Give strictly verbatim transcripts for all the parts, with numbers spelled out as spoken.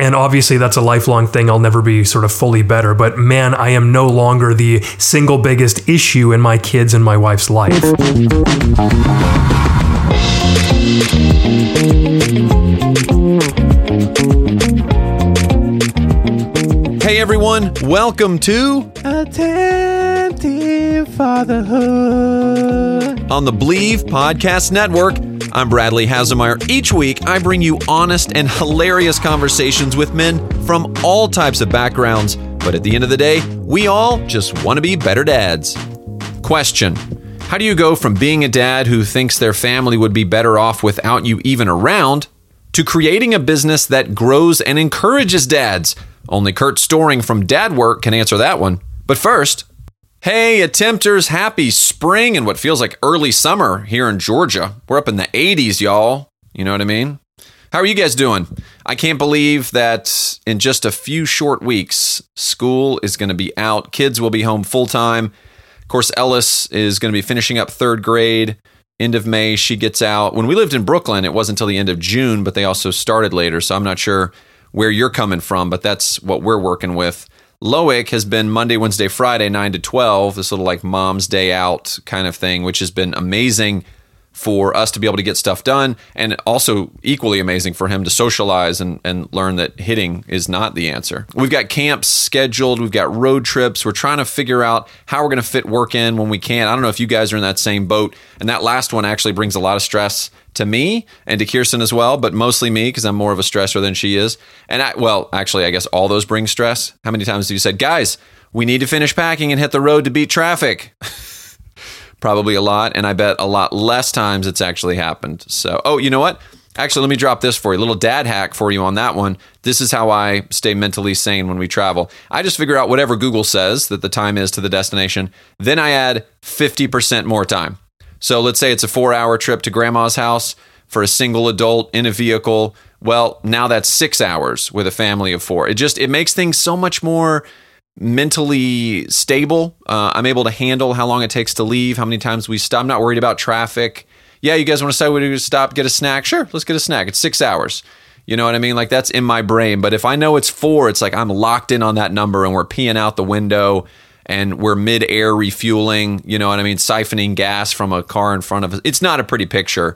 and obviously that's a lifelong thing. I'll never be sort of fully better, but man, I am no longer the single biggest issue in my kids and my wife's life. Hey everyone, welcome to Attentive Fatherhood on the Believe Podcast Network. I'm Bradley Haselmeyer. Each week, I bring you honest and hilarious conversations with men from all types of backgrounds. But at the end of the day, we all just want to be better dads. Question: how do you go from being a dad who thinks their family would be better off without you even around to creating a business that grows and encourages dads? Only Kurt Storing from Dad Work can answer that one. But first, hey, attempters, happy spring and what feels like early summer here in Georgia. We're up in the eighties, y'all. You know what I mean? How are you guys doing? I can't believe that in just a few short weeks, school is going to be out. Kids will be home full time. Of course, Ellis is going to be finishing up third grade. End of May, she gets out. When we lived in Brooklyn, it wasn't until the end of June, but they also started later. So I'm not sure where you're coming from, but that's what we're working with. Loic has been Monday, Wednesday, Friday, nine to twelve, this little like mom's day out kind of thing, which has been amazing for us to be able to get stuff done, and also equally amazing for him to socialize and, and learn that hitting is not the answer. We've got camps scheduled. We've got road trips. We're trying to figure out how we're going to fit work in when we can. I don't know if you guys are in that same boat, and that last one actually brings a lot of stress to me and to Kirsten as well, but mostly me because I'm more of a stressor than she is. And I, well, actually, I guess all those bring stress. How many times have you said, guys, we need to finish packing and hit the road to beat traffic? Probably a lot, and I bet a lot less times it's actually happened. So, oh, you know what? Actually, let me drop this for you. A little dad hack for you on that one. This is how I stay mentally sane when we travel. I just figure out whatever Google says that the time is to the destination. Then I add fifty percent more time. So let's say it's a four-hour trip to grandma's house for a single adult in a vehicle. Well, now that's six hours with a family of four. It just, it makes things so much more mentally stable. Uh, I'm able to handle how long it takes to leave, how many times we stop. I'm not worried about traffic. Yeah, you guys want to say we do stop, get a snack? Sure, let's get a snack. It's six hours. You know what I mean? Like that's in my brain. But if I know it's four, it's like I'm locked in on that number and we're peeing out the window and we're mid-air refueling, you know what I mean? Siphoning gas from a car in front of us. It's not a pretty picture.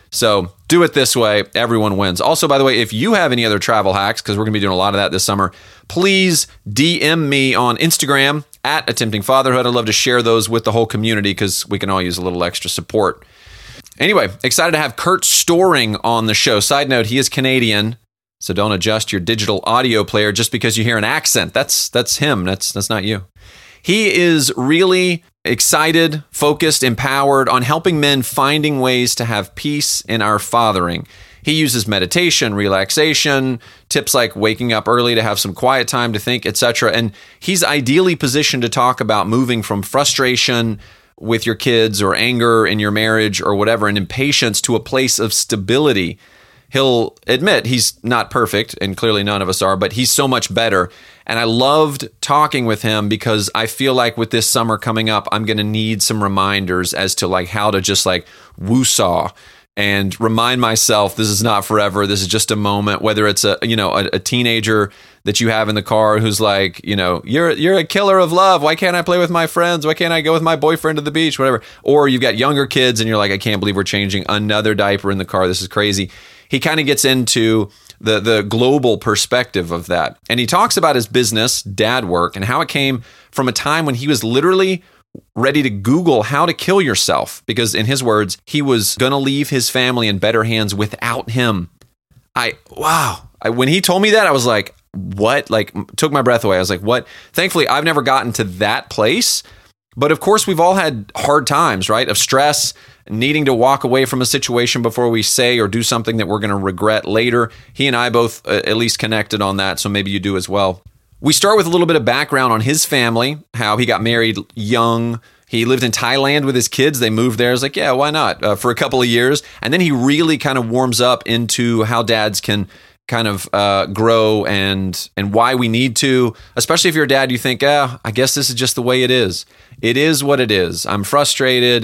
So do it this way. Everyone wins. Also, by the way, if you have any other travel hacks, because we're going to be doing a lot of that this summer, please D M me on Instagram at Attempting Fatherhood. I'd love to share those with the whole community because we can all use a little extra support. Anyway, excited to have Kurt Storing on the show. Side note, he is Canadian, so don't adjust your digital audio player just because you hear an accent. That's that's him. That's that's not you. He is really excited, focused, empowered on helping men finding ways to have peace in our fathering. He uses meditation, relaxation, tips like waking up early to have some quiet time to think, et cetera. And he's ideally positioned to talk about moving from frustration with your kids or anger in your marriage or whatever, and impatience to a place of stability. He'll admit he's not perfect, and clearly none of us are, but he's so much better. And I loved talking with him because I feel like with this summer coming up, I'm going to need some reminders as to like how to just like woo-saw and remind myself this is not forever. This is just a moment, whether it's a, you know, a, a teenager that you have in the car who's like, you know, you're you're a killer of love. Why can't I play with my friends? Why can't I go with my boyfriend to the beach? Whatever. Or you've got younger kids and you're like, I can't believe we're changing another diaper in the car. This is crazy. He kind of gets into the the global perspective of that. And he talks about his business, Dad Work, and how it came from a time when he was literally ready to Google how to kill yourself. Because in his words, he was going to leave his family in better hands without him. I, wow. I, when he told me that, I was like, what? Like, took my breath away. I was like, what? Thankfully, I've never gotten to that place. But of course, we've all had hard times, right? Of stress, needing to walk away from a situation before we say or do something that we're going to regret later. He and I both uh, at least connected on that, so maybe you do as well. We start with a little bit of background on his family, how he got married young. He lived in Thailand with his kids. They moved there. I was like, yeah, why not? Uh, for a couple of years. And then he really kind of warms up into how dads can kind of uh, grow and and why we need to, especially if you're a dad, you think, ah, I guess this is just the way it is. It is what it is. I'm frustrated.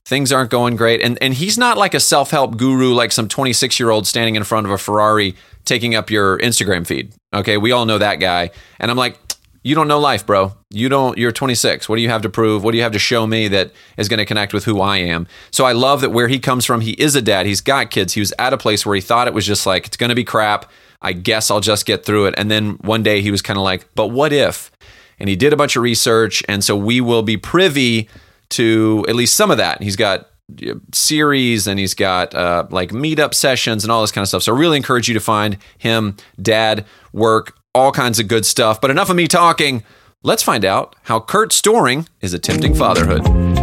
things aren't going great. And and he's not like a self-help guru, like some twenty-six-year-old standing in front of a Ferrari taking up your Instagram feed. Okay, we all know that guy. And I'm like, you don't know life, bro. You don't, you're twenty-six. What do you have to prove? What do you have to show me that is going to connect with who I am? So I love that where he comes from, he is a dad. He's got kids. He was at a place where he thought it was just like, it's going to be crap. I guess I'll just get through it. And then one day he was kind of like, but what if? And he did a bunch of research. And so we will be privy to at least some of that. He's got series and he's got uh, like meetup sessions and all this kind of stuff. So I really encourage you to find him, dad, work, all kinds of good stuff. But enough of me talking. Let's find out how Kurt Storing is attempting fatherhood.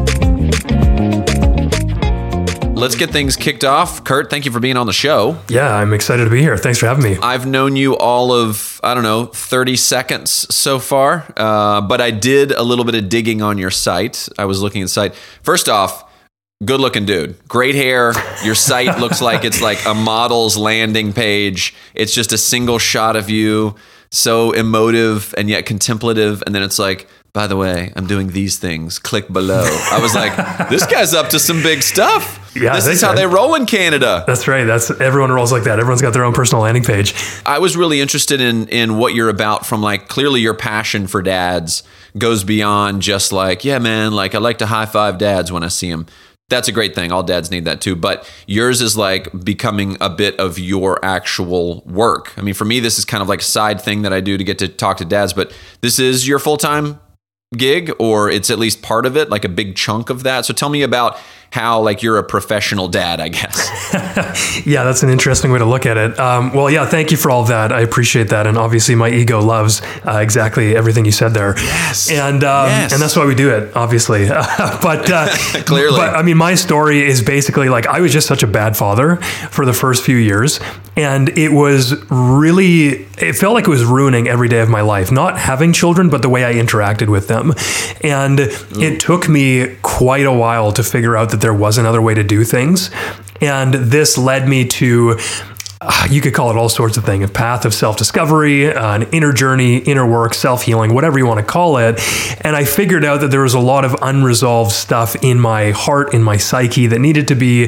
Let's get things kicked off. Kurt, thank you for being on the show. Yeah, I'm excited to be here. Thanks for having me. I've known you all of, I don't know, thirty seconds so far, uh, but I did a little bit of digging on your site. I was looking at the site. First off, good looking dude. Great hair. Your site looks like it's like a model's landing page. It's just a single shot of you. So emotive and yet contemplative. And then it's like, by the way, I'm doing these things. Click below. I was like, this guy's up to some big stuff. Yeah, this is how they roll in Canada. That's right. That's everyone rolls like that. Everyone's got their own personal landing page. I was really interested in in what you're about from like, clearly your passion for dads goes beyond just like, yeah, man, like I like to high five dads when I see them. That's a great thing. All dads need that too. But yours is like becoming a bit of your actual work. I mean, for me, this is kind of like a side thing that I do to get to talk to dads, but this is your full-time gig, or it's at least part of it, like a big chunk of that. So tell me about how like you're a professional dad, I guess. Yeah, that's an interesting way to look at it. Um, well, yeah, thank you for all of that. I appreciate that. And obviously my ego loves uh, exactly everything you said there. Yes. And um, yes. and that's why we do it, obviously. but uh, clearly. But I mean, my story is basically like I was just such a bad father for the first few years. And it was really, it felt like it was ruining every day of my life, not having children, but the way I interacted with them. And mm. it took me quite a while to figure out that there was another way to do things. And this led me to, uh, you could call it all sorts of things, a path of self-discovery, uh, an inner journey, inner work, self-healing, whatever you want to call it. And I figured out that there was a lot of unresolved stuff in my heart, in my psyche that needed to be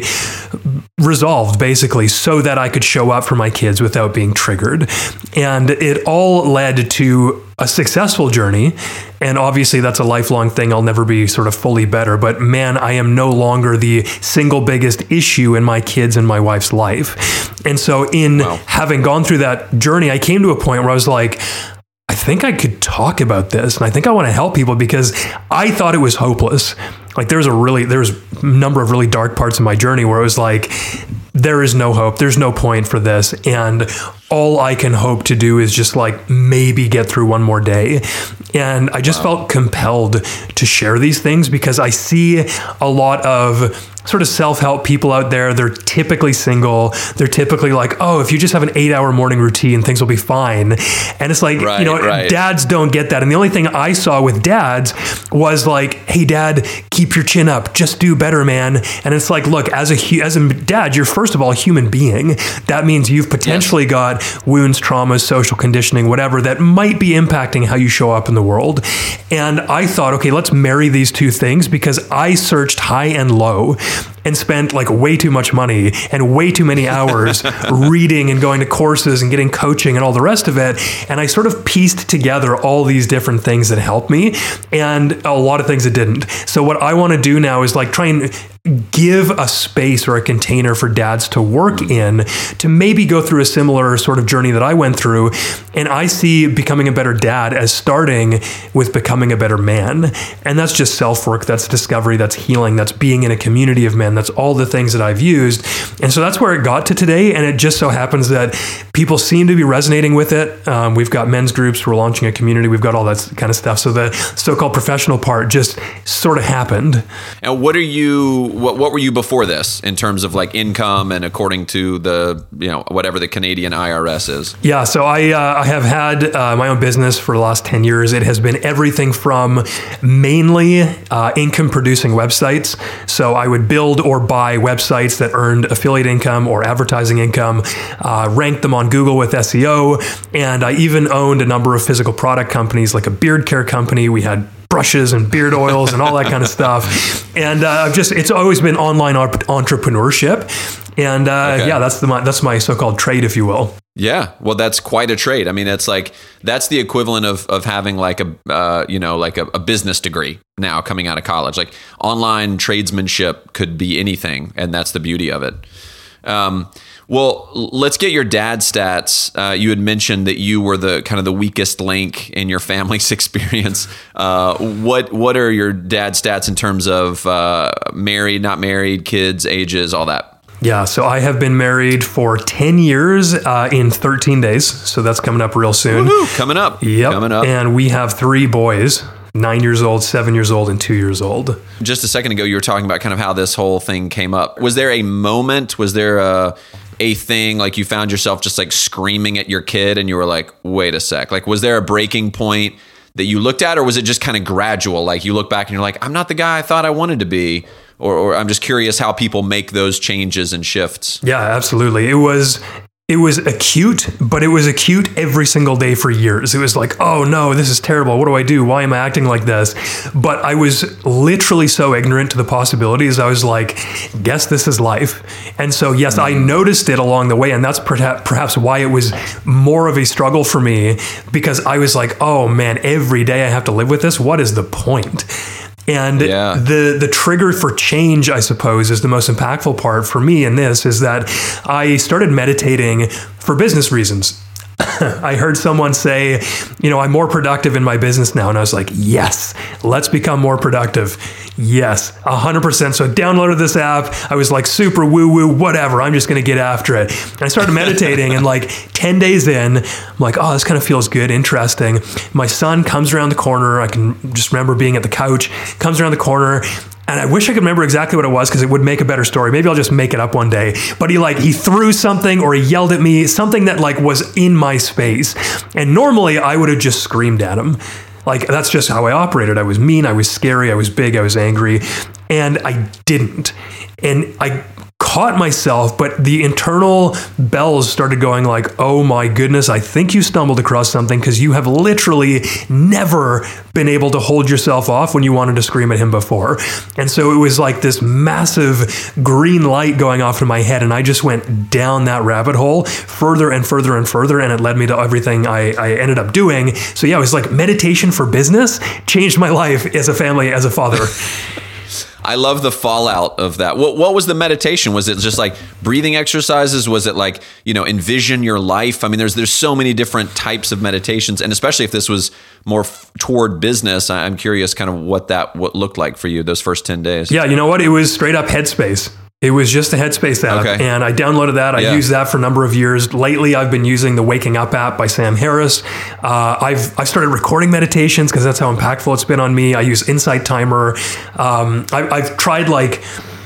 resolved, basically, so that I could show up for my kids without being triggered. And it all led to a successful journey. And obviously that's a lifelong thing. I'll never be sort of fully better, but man, I am no longer the single biggest issue in my kids and my wife's life. And so in wow. having gone through that journey, I came to a point where I was like, I think I could talk about this. And I think I want to help people because I thought it was hopeless. Like there's a really, there's a number of really dark parts of my journey where it was like, there is no hope. There's no point for this. And all I can hope to do is just like maybe get through one more day. And I just wow. felt compelled to share these things because I see a lot of sort of self-help people out there. They're typically single. They're typically like, oh, if you just have an eight hour morning routine, things will be fine. And it's like, right, you know, right. dads don't get that. And the only thing I saw with dads was like, hey, dad, keep your chin up. Just do better, man. And it's like, look, as a as a dad, you're first of all a human being. That means you've potentially yes. got wounds, traumas, social conditioning, whatever, that might be impacting how you show up in the world. And I thought, okay, let's marry these two things because I searched high and low and spent like way too much money and way too many hours reading and going to courses and getting coaching and all the rest of it. And I sort of pieced together all these different things that helped me and a lot of things that didn't. So what I want to do now is like try and give a space or a container for dads to work in to maybe go through a similar sort of journey that I went through. And I see becoming a better dad as starting with becoming a better man. And that's just self-work, that's discovery, that's healing, that's being in a community of men. That's all the things that I've used. And so that's where it got to today. And it just so happens that people seem to be resonating with it. Um, we've got men's groups, we're launching a community, we've got all that kind of stuff. So the so-called professional part just sort of happened. And what are you, what what were you before this in terms of like income and according to the, you know, whatever the Canadian I R S is? Yeah, so I uh, I have had uh, my own business for the last ten years. It has been everything from mainly uh, income producing websites. So I would build or buy websites that earned affiliate income or advertising income, uh, ranked them on Google with S E O. And I even owned a number of physical product companies like a beard care company. We had brushes and beard oils and all that kind of stuff. And uh, I've just, it's always been online op- entrepreneurship. And uh, Okay. yeah, that's the that's my so-called trade, if you will. Yeah, well, that's quite a trade. I mean, it's like that's the equivalent of of having like a uh, you know like a, a business degree now coming out of college. Like online tradesmanship could be anything, and that's the beauty of it. Um, well, let's get your dad's stats. Uh, you had mentioned that you were the kind of the weakest link in your family's experience. Uh, what what are your dad's stats in terms of uh, married, not married, kids, ages, all that? Yeah, so I have been married for ten years uh, in thirteen days. So that's coming up real soon. Woohoo, coming up. Yep. Coming up. And we have three boys, nine years old, seven years old, and two years old. Just a second ago, you were talking about kind of how this whole thing came up. Was there a moment? Was there a a thing like you found yourself just like screaming at your kid and you were like, wait a sec. Like, was there a breaking point that you looked at, or was it just kind of gradual? Like you look back and you're like, I'm not the guy I thought I wanted to be. Or, or I'm just curious how people make those changes and shifts. Yeah, absolutely. It was it was acute, but it was acute every single day for years. It was like, oh no, this is terrible. What do I do? Why am I acting like this? But I was literally so ignorant to the possibilities. I was like, guess this is life. And so, yes, I noticed it along the way. And that's perhaps, perhaps why it was more of a struggle for me, because I was like, oh man, every day I have to live with this. What is the point? And yeah. the the trigger for change, I suppose, is the most impactful part for me in this, is that I started meditating for business reasons. I heard someone say, you know, I'm more productive in my business now. And I was like, yes, let's become more productive. Yes, one hundred percent. So I downloaded this app. I was like super woo-woo, whatever. I'm just going to get after it. And I started meditating, and like ten days in, I'm like, oh, this kind of feels good, interesting. My son comes around the corner. I can just remember being at the couch, comes around the corner. And I wish I could remember exactly what it was, because it would make a better story. Maybe I'll just make it up one day. But he like, he threw something, or he yelled at me, something that like was in my space. And normally I would have just screamed at him. Like, that's just how I operated. I was mean, I was scary, I was big, I was angry. And I didn't. And I caught myself, but the internal bells started going like, oh my goodness, I think you stumbled across something, because you have literally never been able to hold yourself off when you wanted to scream at him before. And so it was like this massive green light going off in my head, and I just went down that rabbit hole further and further and further, and it led me to everything I, I ended up doing. So yeah, it was like meditation for business changed my life as a family, as a father. I love the fallout of that. What what was the meditation? Was it just like breathing exercises? Was it like, you know, envision your life? I mean, there's there's so many different types of meditations, and especially if this was more f- toward business, I'm curious kind of what that what looked like for you those first ten days. Yeah, you know what? It was straight up Headspace. It was just a Headspace app, okay. And I downloaded that. I yeah. used that for a number of years. Lately, I've been using the Waking Up app by Sam Harris. Uh, I've I've started recording meditations, because that's how impactful it's been on me. I use Insight Timer. Um, I, I've tried like,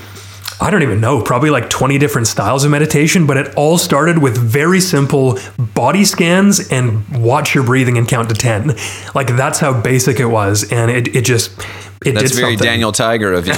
I don't even know, probably like twenty different styles of meditation, but it all started with very simple body scans and watch your breathing and count to ten. Like, that's how basic it was. And it, it just... It That's did very something. Daniel Tiger of you.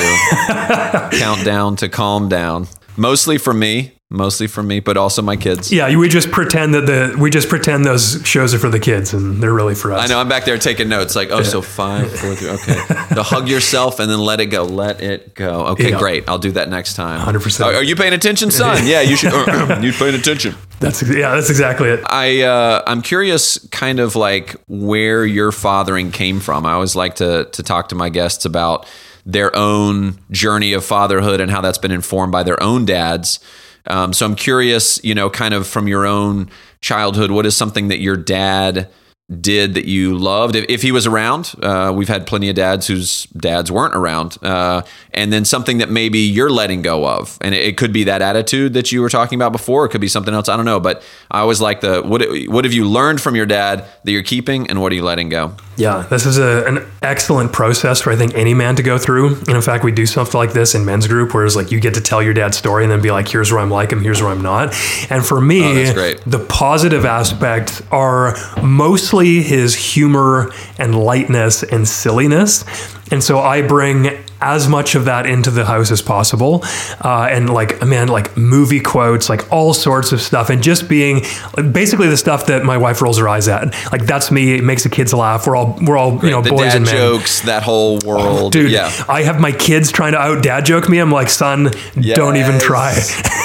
Count down to calm down. Mostly for me, mostly for me, but also my kids. Yeah, we just pretend that the we just pretend those shows are for the kids, and they're really for us. I know. I'm back there taking notes. Like, oh, yeah. so five, four, three. Okay. To hug yourself and then let it go. Let it go. Okay, yeah. Great. I'll do that next time. one hundred percent. Are, are you paying attention, son? Yeah, you should. You paying attention. That's yeah. That's exactly it. I uh, I'm curious, kind of like where your fathering came from. I always like to to talk to my guests about their own journey of fatherhood and how that's been informed by their own dads. Um, so I'm curious, you know, kind of from your own childhood, what is something that your dad did that you loved? If, if he was around, uh, we've had plenty of dads whose dads weren't around. Uh, and then something that maybe you're letting go of. And it, it could be that attitude that you were talking about before. It could be something else. I don't know. But I always like the, what, what have you learned from your dad that you're keeping, and what are you letting go? Yeah, this is a, an excellent process for, I think, any man to go through. And in fact, we do something like this in men's group, where it's like you get to tell your dad's story and then be like, here's where I'm like him, here's where I'm not. And for me, oh, that's great. The positive aspects are mostly his humor and lightness and silliness. And so I bring as much of that into the house as possible. Uh, and like, man, like movie quotes, like all sorts of stuff. And just being like, basically the stuff that my wife rolls her eyes at. Like, that's me. It makes the kids laugh. We're all, we're all, you know, the boys dad and men. jokes, that whole world. Oh, dude, yeah. I have my kids trying to out dad joke me. I'm like, son, Yes. don't even try.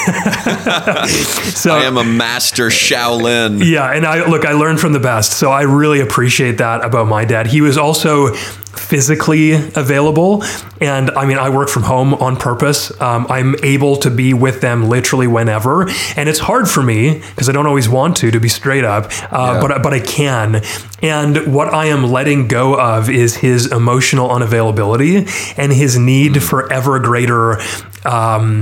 So I am a master Shaolin. yeah. And I look, I learned from the best. So I really appreciate that about my dad. He was also physically available. And I mean, I work from home on purpose. Um, I'm able to be with them literally whenever. And it's hard for me because I don't always want to, to be straight up, uh, Yeah. but, but I can. And what I am letting go of is his emotional unavailability and his need Mm. for ever greater um,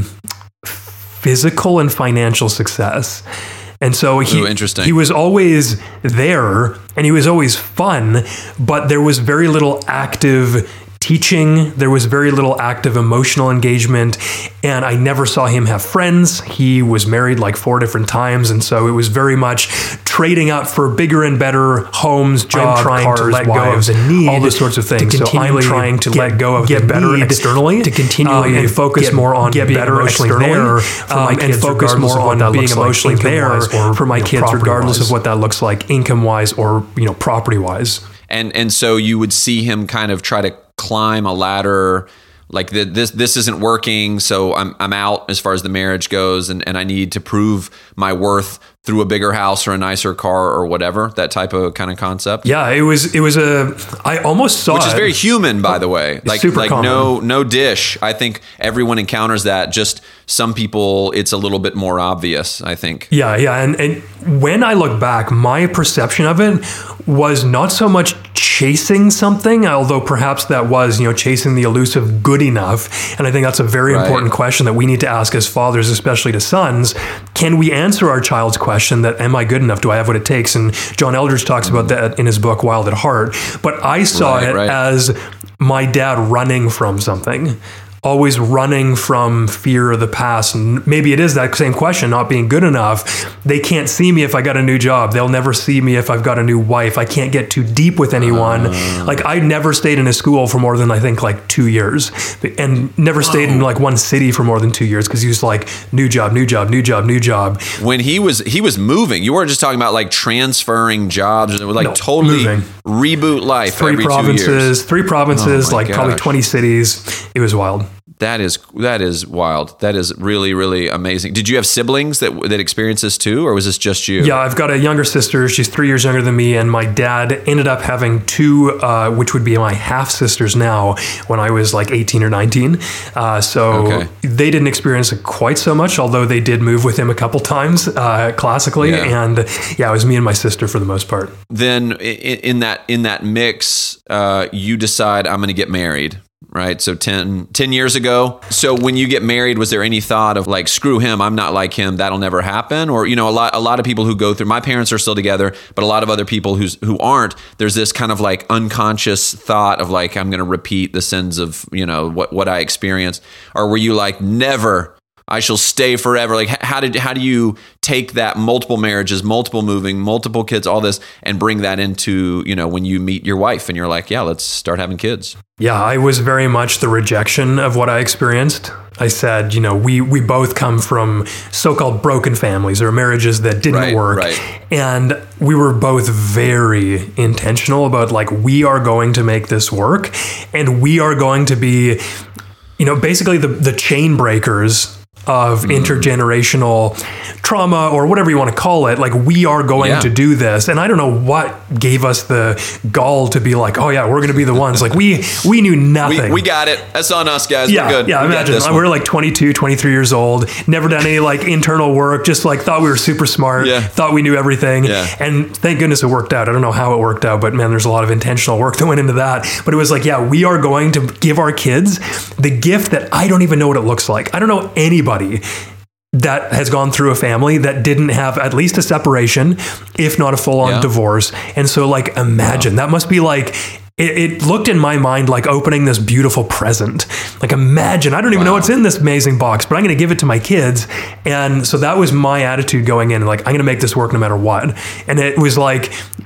physical and financial success. And so he, Ooh, interesting. he was always there and he was always fun, but there was very little active teaching. There was very little active emotional engagement. And I never saw him have friends. He was married like four different times. And so it was very much trading up for bigger and better homes, job, I'm trying cars, to let wives, go of the need all those sorts of things. to So I'm continually trying to get- let go of get the better need externally, to continually um, and focus get- more on get being better emotionally externally there for my um, and kids, focus regardless more of what on that being looks like, emotionally there income-wise or, for my you know, kids, regardless property-wise. of what that looks like, income wise or, you know, property wise. And and so you would see him kind of try to climb a ladder, like the, this this isn't working, so I'm I'm out as far as the marriage goes, and, and I need to prove my worth through a bigger house or a nicer car or whatever, that type of kind of concept. Yeah, it was it was a I almost saw Which is it. very human, by the way. Like super like common. no no dish. I think everyone encounters that. Just some people, it's a little bit more obvious, I think. Yeah, yeah. And, and when I look back, my perception of it was not so much chasing something, although perhaps that was, you know, chasing the elusive good enough. And I think that's a very Right. important question that we need to ask as fathers, especially to sons. Can we answer our child's question that, am I good enough? Do I have what it takes? And John Eldridge talks about that in his book, Wild at Heart. But I saw Right, it right. as my dad running from something. Always running from fear of the past. And maybe it is that same question, not being good enough. They can't see me if I got a new job. They'll never see me if I've got a new wife. I can't get too deep with anyone. Uh. Like, I never stayed in a school for more than, I think, like two years. And never stayed in like one city for more than two years because he was like, new job, new job, new job, new job. When he was he was moving, you weren't just talking about like transferring jobs. It was like No, totally moving. reboot life Three every two provinces, years. three provinces, Oh my like probably gosh. twenty cities. It was wild. That is that is wild. That is really really amazing. Did you have siblings that that experienced this too, or was this just you? Yeah, I've got a younger sister. She's three years younger than me, and my dad ended up having two, uh, which would be my half sisters now. When I was like eighteen or nineteen, uh, so Okay. they didn't experience it quite so much. Although they did move with him a couple times, uh, classically, Yeah. and yeah, it was me and my sister for the most part. Then i- i- in that in that mix, uh, you decide I'm going to get married. Right. So ten, ten years ago. So when you get married, was there any thought of like, screw him, I'm not like him, that'll never happen? Or, you know, a lot a lot of people who go through, my parents are still together, but a lot of other people who's who aren't, there's this kind of like unconscious thought of like, I'm going to repeat the sins of, you know, what, what I experienced. Or were you like, never, I shall stay forever? Like, h- how did how do you take that multiple marriages, multiple moving, multiple kids, all this, and bring that into, you know, when you meet your wife and you're like, yeah, let's start having kids? Yeah, I was very much the rejection of what I experienced. I said, you know, we we both come from so-called broken families or marriages that didn't Right, work. right. And we were both very intentional about like, we are going to make this work and we are going to be, you know, basically the, the chain breakers of Mm. intergenerational trauma or whatever you want to call it. Like, we are going Yeah. to do this. And I don't know what gave us the gall to be like, oh yeah, we're going to be the ones. Like, we we knew We, nothing. we got it. That's on us, guys. yeah, We're good. yeah, we got imagine. this We one. were like twenty-two, twenty-three years old, never done any like internal work, just like thought we were super smart, Yeah. thought we knew everything. Yeah. And thank goodness it worked out. I don't know how it worked out, but man, there's a lot of intentional work that went into that. But it was like, yeah, we are going to give our kids the gift that I don't even know what it looks like. I don't know anybody that has gone through a family that didn't have at least a separation, if not a full-on Yeah. divorce. And so like, imagine that must be like, it, it looked in my mind like opening this beautiful present. Like, imagine, I don't even know Wow. what's in this amazing box, but I'm going to give it to my kids. And so that was my attitude going in. Like, I'm going to make this work no matter what. And it was like,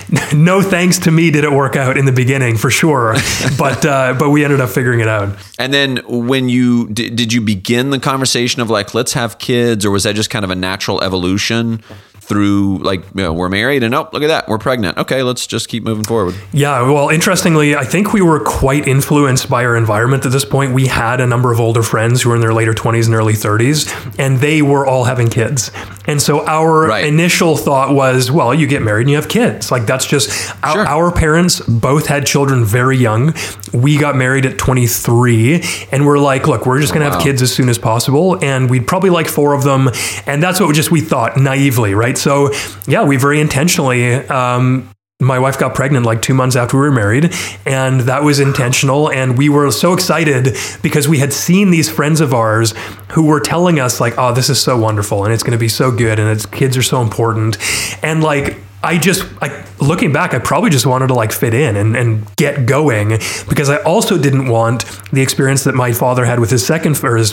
no thanks to me did it work out in the beginning for sure. but uh, but we ended up figuring it out. And then when you did, did you begin the conversation of like, let's have kids, or was that just kind of a natural evolution through like, you know, we're married and oh, look at that, we're pregnant. Okay, let's just keep moving forward. Yeah, well, interestingly, I think we were quite influenced by our environment at this point. We had a number of older friends who were in their later twenties and early thirties, and they were all having kids. And so our right. initial thought was, well, you get married and you have kids. Like that's just, our, sure. our parents both had children very young. We got married at twenty-three, and we're like, look, we're just going to wow. have kids as soon as possible. And we'd probably like four of them. And that's what just we thought naively, right? So yeah, we very intentionally, um, my wife got pregnant like two months after we were married, and that was intentional. And we were so excited because we had seen these friends of ours who were telling us like, oh, this is so wonderful and it's going to be so good and it's, kids are so important. And like, I just, I, looking back, I probably just wanted to like fit in and, and get going, because I also didn't want the experience that my father had with his second or his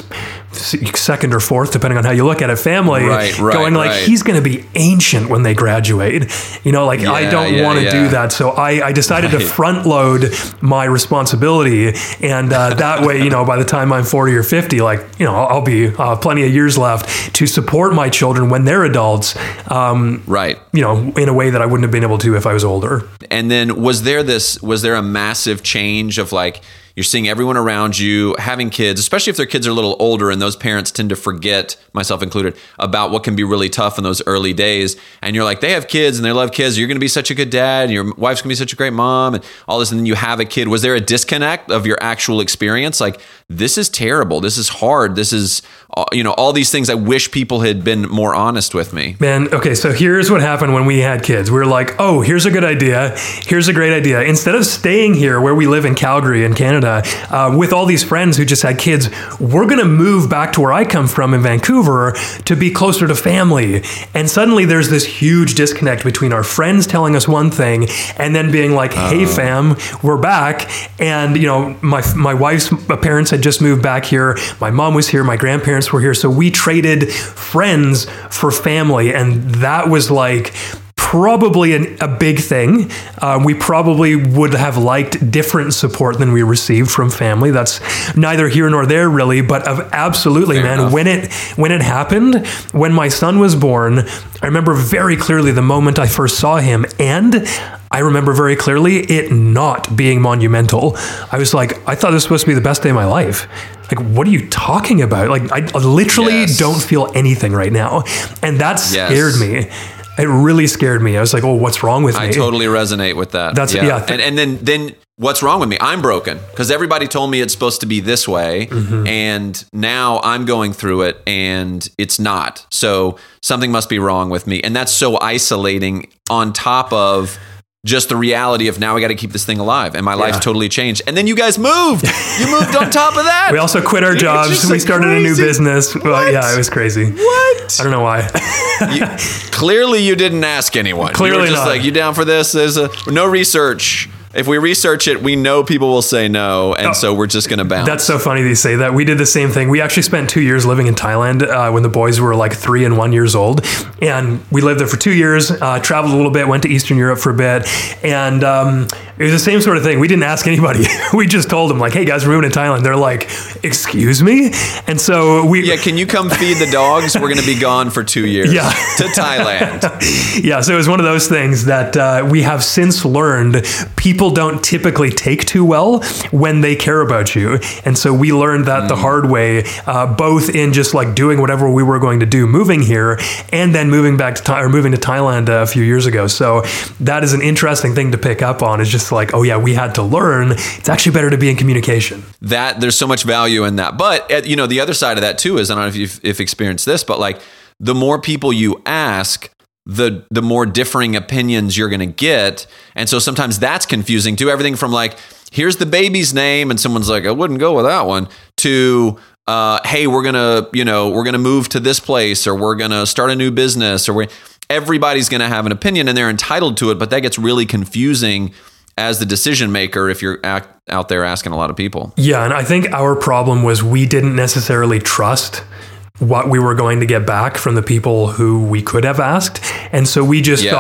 second or fourth, depending on how you look at it, family, right, right, going like, right. he's going to be ancient when they graduate. You know, like yeah, I don't yeah, want to yeah. do that. So I, I decided right. to front load my responsibility. And uh, that way, you know, by the time I'm forty or fifty, like, you know, I'll, I'll be uh, plenty of years left to support my children when they're adults. Um, right. You know, in a way that I wouldn't have been able to if I was older. And then was there this, was there a massive change of like, you're seeing everyone around you having kids, especially if their kids are a little older, and those parents tend to forget, myself included, about what can be really tough in those early days. And you're like, they have kids and they love kids. You're going to be such a good dad. And your wife's going to be such a great mom and all this. And then you have a kid. Was there a disconnect of your actual experience? Like, this is terrible. This is hard. This is, you know, all these things I wish people had been more honest with me. Man, okay, so here's what happened when we had kids. We were like, oh, here's a good idea. Here's a great idea. Instead of staying here where we live in Calgary in Canada uh, with all these friends who just had kids, we're going to move back to where I come from in Vancouver to be closer to family. And suddenly there's this huge disconnect between our friends telling us one thing and then being like, hey, uh. fam, we're back. And, you know, my my wife's parents had just moved back here. My mom was here. My grandparents were here. So we traded friends for family. And that was like probably an, a big thing. Uh, we probably would have liked different support than we received from family. That's neither here nor there really, but of absolutely, Fair man, enough. when it when it happened, when my son was born, I remember very clearly the moment I first saw him, and I remember very clearly it not being monumental. I was like, I thought this was supposed to be the best day of my life. Like, what are you talking about? Like, I literally yes. don't feel anything right now. And that scared yes. me. It really scared me. I was like, oh, what's wrong with me? I totally resonate with that. That's yeah. yeah th- and, and then, then what's wrong with me? I'm broken because everybody told me it's supposed to be this way. Mm-hmm. And now I'm going through it and it's not. So something must be wrong with me. And that's so isolating on top of just the reality of now I got to keep this thing alive, and my yeah. life's totally changed. And then you guys moved. You moved on top of that. We also quit our Dude, jobs. We started crazy. a new business. Well, yeah, it was crazy. What? I don't know why. you, clearly, you didn't ask anyone. Clearly you were just not. Like, you down for this? There's a, no research. If we research it, we know people will say no, and oh, so we're just going to bounce. That's so funny that you say that. We did the same thing. We actually spent two years living in Thailand uh, when the boys were like three and one years old, and we lived there for two years. Uh, traveled a little bit, went to Eastern Europe for a bit, and um, it was the same sort of thing. We didn't ask anybody. We just told them like, "Hey guys, we're moving to Thailand." They're like, "Excuse me?" And so we yeah, can you come feed the dogs? We're going to be gone for two years. Yeah. to Thailand. Yeah, so it was one of those things that uh, we have since learned people don't typically take too well when they care about you. And so we learned that mm. the hard way, uh, both in just like doing whatever we were going to do, moving here, and then moving back to Thai- or moving to Thailand a few years ago. So that is an interesting thing to pick up on. Is just like, oh yeah, we had to learn. It's actually better to be in communication. That there's so much value in that. But you know, the other side of that too is, I don't know if you've if experienced this, but like the more people you ask, the the more differing opinions you're going to get. And so sometimes that's confusing too. Everything from like, here's the baby's name, and someone's like, I wouldn't go with that one, to uh, hey, we're going to, you know, we're going to move to this place, or we're going to start a new business, or we everybody's going to have an opinion and they're entitled to it. But that gets really confusing as the decision maker if you're act, out there asking a lot of people. Yeah. And I think our problem was we didn't necessarily trust what we were going to get back from the people who we could have asked. And so we just yeah. thought,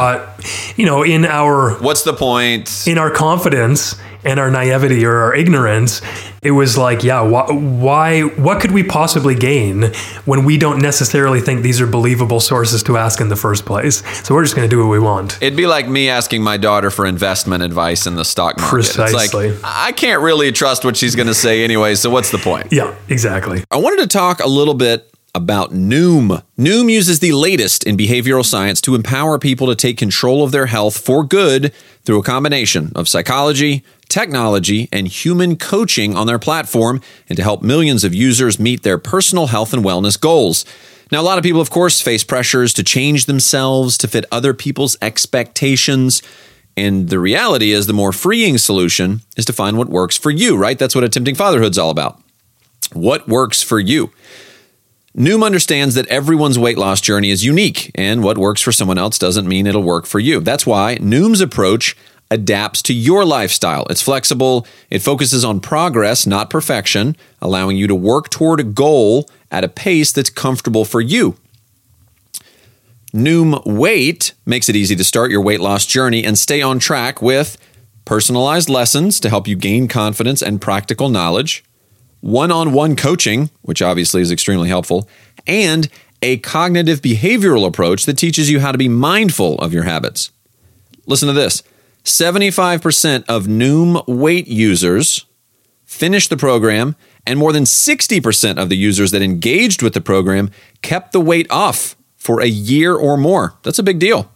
you know, in our what's the point? In our confidence and our naivety or our ignorance, it was like, yeah, why, why, what could we possibly gain when we don't necessarily think these are believable sources to ask in the first place? So we're just going to do what we want. It'd be like me asking my daughter for investment advice in the stock market. Precisely. It's like, I can't really trust what she's going to say anyway, so what's the point? Yeah, exactly. I wanted to talk a little bit about Noom. Noom uses the latest in behavioral science to empower people to take control of their health for good through a combination of psychology, technology, and human coaching on their platform, and to help millions of users meet their personal health and wellness goals. Now, a lot of people, of course, face pressures to change themselves to fit other people's expectations. And the reality is the more freeing solution is to find what works for you, right? That's what Attempting Fatherhood's all about. What works for you? Noom understands that everyone's weight loss journey is unique, and what works for someone else doesn't mean it'll work for you. That's why Noom's approach adapts to your lifestyle. It's flexible, it focuses on progress, not perfection, allowing you to work toward a goal at a pace that's comfortable for you. Noom Weight makes it easy to start your weight loss journey and stay on track with personalized lessons to help you gain confidence and practical knowledge, one-on-one coaching, which obviously is extremely helpful, and a cognitive behavioral approach that teaches you how to be mindful of your habits. Listen to this. seventy-five percent of Noom Weight users finished the program, and more than sixty percent of the users that engaged with the program kept the weight off for a year or more. That's a big deal.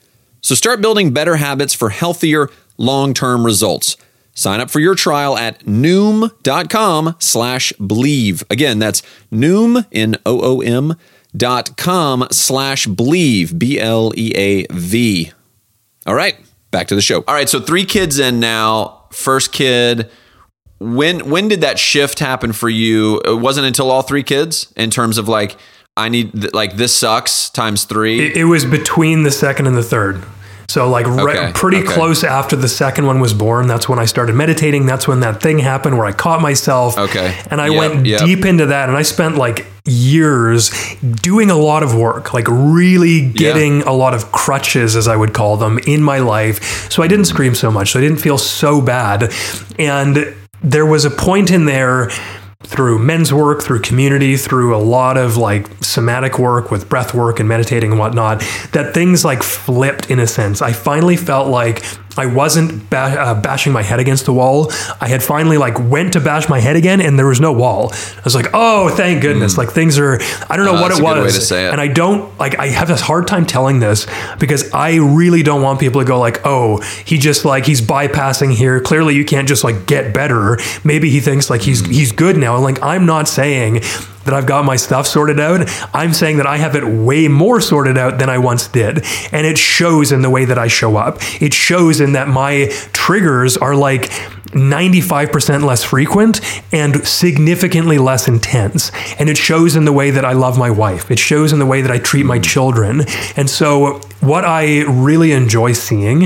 So start building better habits for healthier, long-term results. Sign up for your trial at Noom.com slash believe. Again, that's Noom, N O O M, dot com slash believe, B L E A V. All right, back to the show. All right, so three kids in now. First kid, when when did that shift happen for you? It wasn't until all three kids in terms of like, I need, like, this sucks times three? It, it was between the second and the third. So like okay, right, pretty okay. close after the second one was born. That's when I started meditating. That's when that thing happened where I caught myself. Okay. And I yep, went yep. deep into that. And I spent like years doing a lot of work, like really getting yeah. a lot of crutches, as I would call them, in my life. So I didn't scream so much. So I didn't feel so bad. And there was a point in there, through men's work, through community, through a lot of like somatic work with breath work and meditating and whatnot, that things like flipped in a sense. I finally felt like I wasn't ba- uh, bashing my head against the wall. I had finally like went to bash my head again and there was no wall. I was like, oh, thank goodness. Mm. Like things are, I don't know oh, what it was. Way to say it. And I don't like, I have this hard time telling this because I really don't want people to go like, oh, he just like, he's bypassing here. Clearly you can't just like get better. Maybe he thinks like he's, mm. he's good now. And like, I'm not saying that I've got my stuff sorted out. I'm saying that I have it way more sorted out than I once did. And it shows in the way that I show up. It shows in that my triggers are like ninety-five percent less frequent and significantly less intense. And it shows in the way that I love my wife. It shows in the way that I treat my children. And so what I really enjoy seeing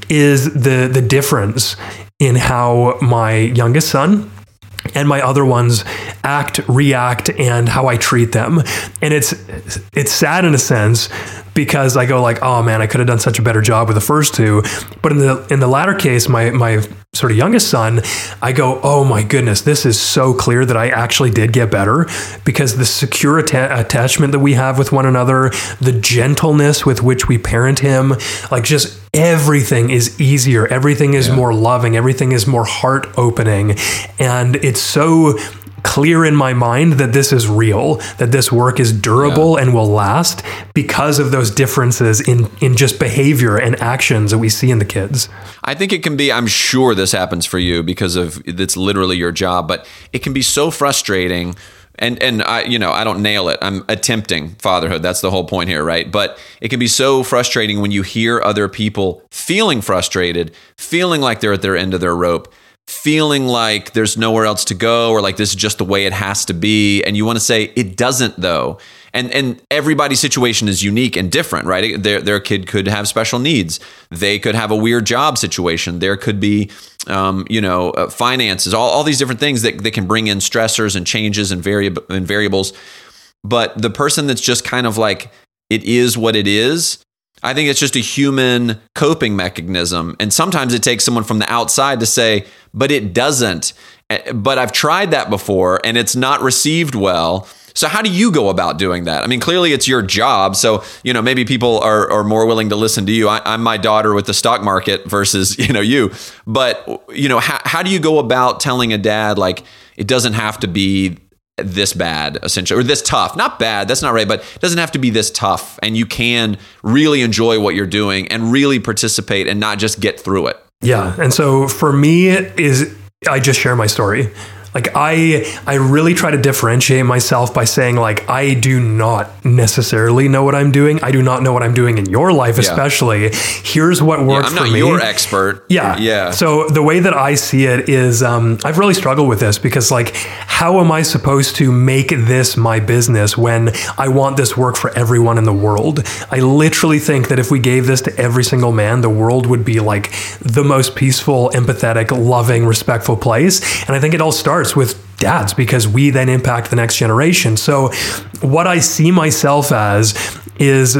is the, the difference in how my youngest son and my other ones act, react, and how I treat them. And it's it's sad in a sense because I go like, oh man, I could have done such a better job with the first two. But in the in the latter case, my my sort of youngest son, I go, oh my goodness, this is so clear that I actually did get better because the secure atta- attachment that we have with one another, the gentleness with which we parent him, like just everything is easier. Everything is yeah. more loving. Everything is more heart opening. And it's so clear in my mind that this is real, that this work is durable yeah. and will last because of those differences in, in just behavior and actions that we see in the kids. I think it can be, I'm sure this happens for you because of it's literally your job, but it can be so frustrating. And, and I, you know, I don't nail it. I'm attempting fatherhood. That's the whole point here, right? But it can be so frustrating when you hear other people feeling frustrated, feeling like they're at their end of their rope, feeling like there's nowhere else to go or like this is just the way it has to be. And you want to say it doesn't though. And and everybody's situation is unique and different, right? Their, their kid could have special needs. They could have a weird job situation. There could be, um, you know, uh, finances, all, all these different things that, that can bring in stressors and changes and, variab- and variables. But the person that's just kind of like, it is what it is, I think it's just a human coping mechanism. And sometimes it takes someone from the outside to say, but it doesn't. But I've tried that before and it's not received well. So how do you go about doing that? I mean, clearly it's your job. So, you know, maybe people are, are more willing to listen to you. I, I'm my daughter with the stock market versus, you know, you. But, you know, how, how do you go about telling a dad, like, it doesn't have to be this bad, essentially, or this tough? Not bad, that's not right, but it doesn't have to be this tough. And you can really enjoy what you're doing and really participate and not just get through it. Yeah. And so for me, is I just share my story. Like I, I really try to differentiate myself by saying, like, I do not necessarily know what I'm doing. I do not know what I'm doing in your life, especially. Yeah. Here's what worked yeah, for me. I'm not your expert. Yeah. Yeah. So the way that I see it is, um, I've really struggled with this because, like, how am I supposed to make this my business when I want this work for everyone in the world? I literally think that if we gave this to every single man, the world would be like the most peaceful, empathetic, loving, respectful place. And I think it all starts with dads because we then impact the next generation. So what I see myself as is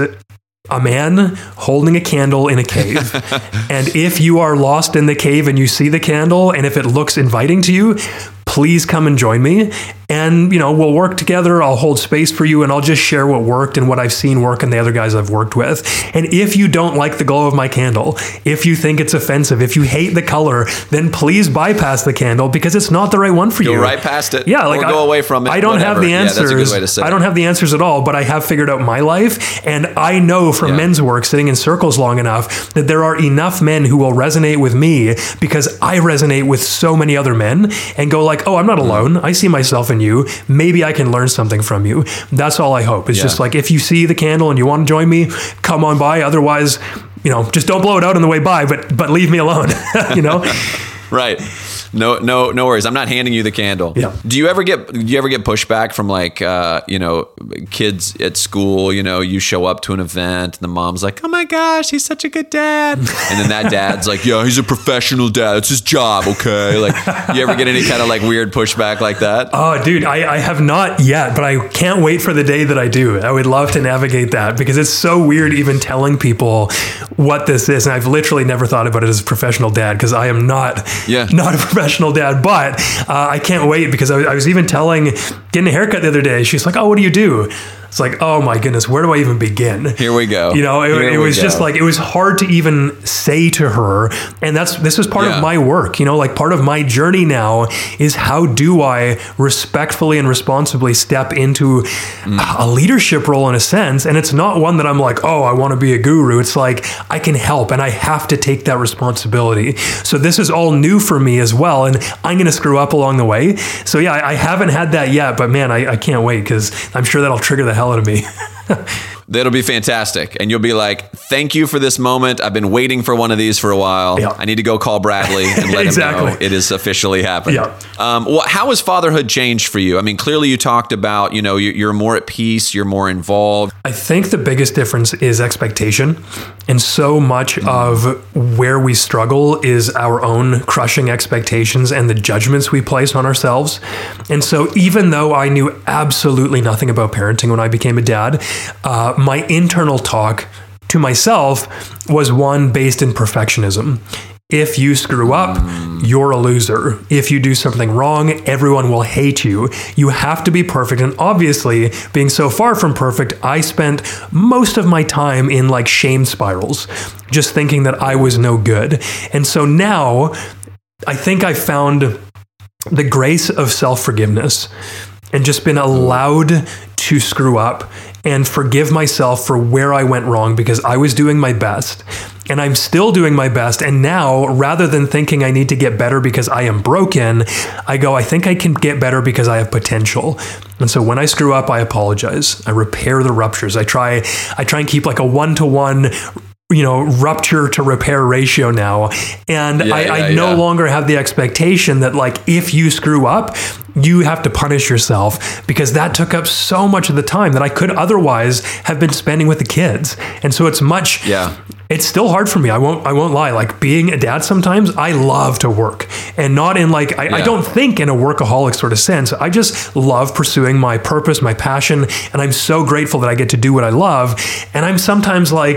a man holding a candle in a cave. And if you are lost in the cave and you see the candle, and if it looks inviting to you, please come and join me. And, you know, we'll work together. I'll hold space for you and I'll just share what worked and what I've seen work in the other guys I've worked with. And if you don't like the glow of my candle, if you think it's offensive, if you hate the color, then please bypass the candle because it's not the right one for go you. Go right past it. Yeah, like or go I, away from it. I don't whatever. have the answers. Yeah, that's a good way to say I don't have the answers at all, but I have figured out my life. And I know from yeah. men's work, sitting in circles long enough, that there are enough men who will resonate with me because I resonate with so many other men and go like, oh, I'm not alone. I see myself in you. Maybe I can learn something from you. That's all I hope. It's yeah. just like, if you see the candle and you want to join me, come on by. Otherwise, you know, just don't blow it out on the way by, but but leave me alone, you know? Right. No, no, no worries. I'm not handing you the candle. Yeah. Do you ever get, do you ever get pushback from like, uh, you know, kids at school, you know, you show up to an event and the mom's like, oh my gosh, he's such a good dad. And then that dad's like, yeah, he's a professional dad. It's his job. Okay. Like, you ever get any kind of like weird pushback like that? Oh, dude, I, I have not yet, but I can't wait for the day that I do. I would love to navigate that because it's so weird even telling people what this is. And I've literally never thought about it as a professional dad because I am not, yeah. not a professional professional dad, but uh, I can't wait because I, I was even telling, getting a haircut the other day, she's like, oh, what do you do? It's like, oh my goodness, where do I even begin? Here we go. You know, it, it was go. just like, it was hard to even say to her. And that's, this is part yeah. of my work, you know, like part of my journey now is how do I respectfully and responsibly step into mm. a leadership role in a sense. And it's not one that I'm like, oh, I want to be a guru. It's like, I can help and I have to take that responsibility. So this is all new for me as well. And I'm going to screw up along the way. So yeah, I, I haven't had that yet, but man, I, I can't wait because I'm sure that'll trigger the hell out of me. That'll be fantastic. And you'll be like, thank you for this moment. I've been waiting for one of these for a while. Yeah. I need to go call Bradley and let exactly. him know it is officially happened. Yeah. Um, well, how has fatherhood changed for you? I mean, clearly you talked about, you know, you're more at peace, you're more involved. I think the biggest difference is expectation. And so much mm. of where we struggle is our own crushing expectations and the judgments we place on ourselves. And so even though I knew absolutely nothing about parenting when I became a dad, uh, my internal talk to myself was one based in perfectionism. If you screw up, you're a loser. If you do something wrong, everyone will hate you. You have to be perfect. And obviously, being so far from perfect, I spent most of my time in like shame spirals, just thinking that I was no good. And so now, I think I found the grace of self-forgiveness and just been allowed to screw up and forgive myself for where I went wrong because I was doing my best and I'm still doing my best. And now, rather than thinking I need to get better because I am broken, I go, I think I can get better because I have potential. And so when I screw up, I apologize. I repair the ruptures. I try, I try and keep like a one-to-one you know, rupture to repair ratio now. And yeah, I, yeah, I no yeah. longer have the expectation that like, if you screw up, you have to punish yourself because that took up so much of the time that I could otherwise have been spending with the kids. And so it's much, yeah. it's still hard for me. I won't, I won't lie. Like being a dad sometimes, I love to work and not in like, I, yeah. I don't think in a workaholic sort of sense. I just love pursuing my purpose, my passion. And I'm so grateful that I get to do what I love. And I'm sometimes like,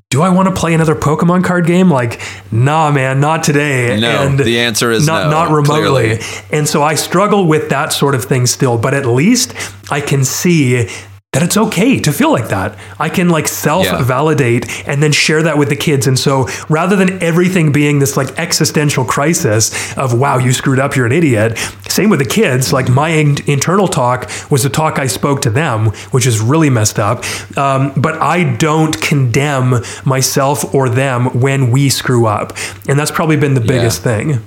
do I want to play another Pokemon card game? Like, nah, man, not today. No, and the answer is not, no, not remotely. clearly. And so I struggle with that sort of thing still, but at least I can see that it's okay to feel like that. I can like self-validate yeah. and then share that with the kids. And so rather than everything being this like existential crisis of, wow, you screwed up, you're an idiot. Same with the kids. Like my in- internal talk was the talk I spoke to them, which is really messed up. Um, but I don't condemn myself or them when we screw up. And that's probably been the biggest yeah. thing.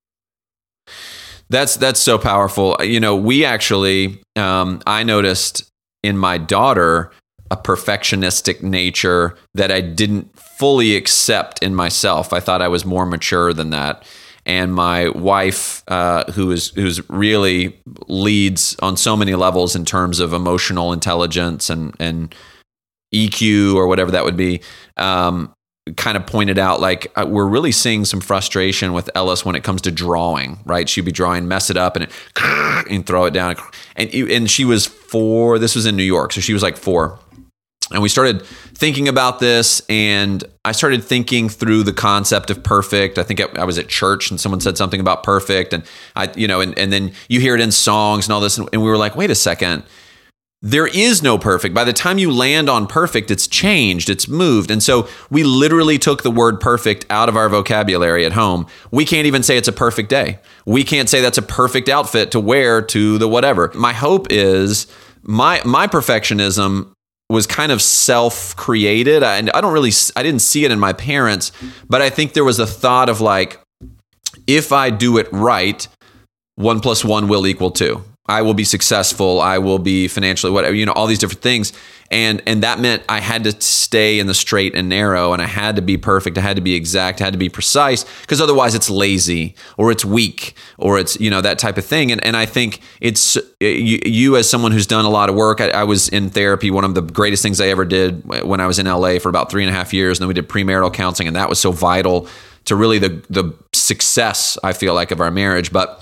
That's, that's so powerful. You know, we actually, um, I noticed in my daughter a perfectionistic nature that I didn't fully accept in myself. I thought I was more mature than that. And my wife, uh, who is who's really leads on so many levels in terms of emotional intelligence and and E Q or whatever that would be, um, kind of pointed out like uh, we're really seeing some frustration with Ellis when it comes to drawing, right? She'd be drawing, mess it up and, it, and throw it down. And, and she was four, this was in New York. So she was like four. And we started thinking about this and I started thinking through the concept of perfect. I think I, I was at church and someone said something about perfect and I, you know, and, and then you hear it in songs and all this. And, and we were like, wait a second. There is no perfect. By the time you land on perfect, it's changed, it's moved. And so we literally took the word perfect out of our vocabulary at home. We can't even say it's a perfect day. We can't say that's a perfect outfit to wear to the whatever. My hope is my my perfectionism was kind of self-created. And I, I don't really, I didn't see it in my parents, but I think there was a thought of like, if I do it right, one plus one will equal two. I will be successful. I will be financially whatever, you know, all these different things. And and that meant I had to stay in the straight and narrow and I had to be perfect. I had to be exact. I had to be precise because otherwise it's lazy or it's weak or it's, you know, that type of thing. And and I think it's you, you as someone who's done a lot of work. I, I was in therapy. One of the greatest things I ever did when I was in L A for about three and a half years. And then we did premarital counseling and that was so vital to really the the success, I feel like, of our marriage. But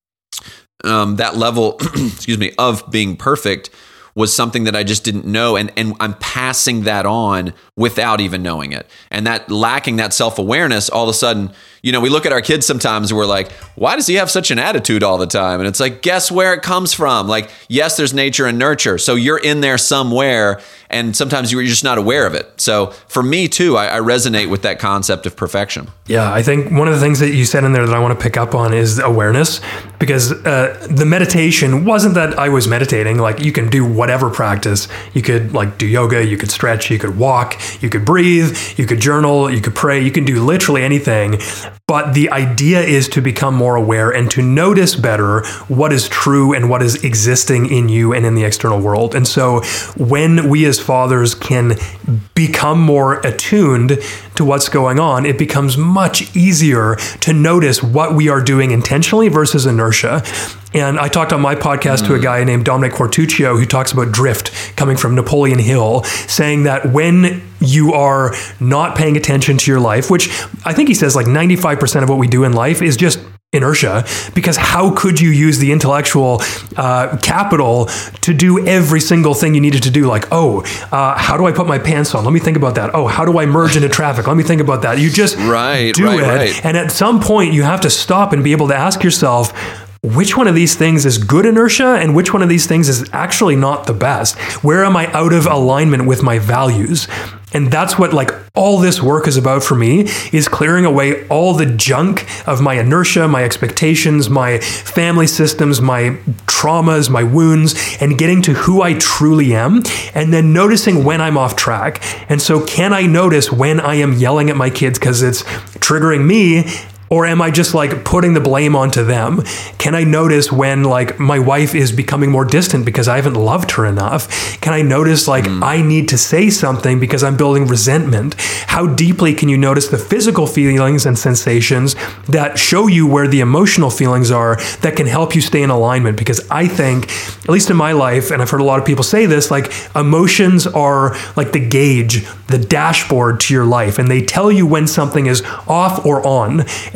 Um, that level, excuse me, of being perfect was something that I just didn't know. And, and I'm passing that on without even knowing it. And that lacking that self-awareness, all of a sudden, you know, we look at our kids sometimes and we're like, why does he have such an attitude all the time? And it's like, guess where it comes from? Like, yes, there's nature and nurture. So you're in there somewhere. And sometimes you're just not aware of it. So for me too, I, I resonate with that concept of perfection. Yeah, I think one of the things that you said in there that I want to pick up on is awareness, because uh, the meditation wasn't that I was meditating. Like you can do whatever practice. You could like do yoga, you could stretch, you could walk, you could breathe, you could journal, you could pray, you can do literally anything. But the idea is to become more aware and to notice better what is true and what is existing in you and in the external world. And so when we as fathers can become more attuned to what's going on, it becomes much easier to notice what we are doing intentionally versus inertia. And I talked on my podcast mm. to a guy named Dominic Quartuccio who talks about drift coming from Napoleon Hill, saying that when you are not paying attention to your life, which I think he says like ninety-five percent of what we do in life is just inertia, because how could you use the intellectual uh, capital to do every single thing you needed to do? Like, oh, uh, how do I put my pants on? Let me think about that. Oh, how do I merge into traffic? Let me think about that. You just right, do right, it. Right. And at some point you have to stop and be able to ask yourself, which one of these things is good inertia and which one of these things is actually not the best? Where am I out of alignment with my values? And that's what like all this work is about for me, is clearing away all the junk of my inertia, my expectations, my family systems, my traumas, my wounds, and getting to who I truly am, and then noticing when I'm off track. And so can I notice when I am yelling at my kids because it's triggering me? Or am I just like putting the blame onto them? Can I notice when like my wife is becoming more distant because I haven't loved her enough? Can I notice like mm. I need to say something because I'm building resentment? How deeply can you notice the physical feelings and sensations that show you where the emotional feelings are that can help you stay in alignment? Because I think, at least in my life, and I've heard a lot of people say this, like emotions are like the gauge, the dashboard to your life, and they tell you when something is off or on. And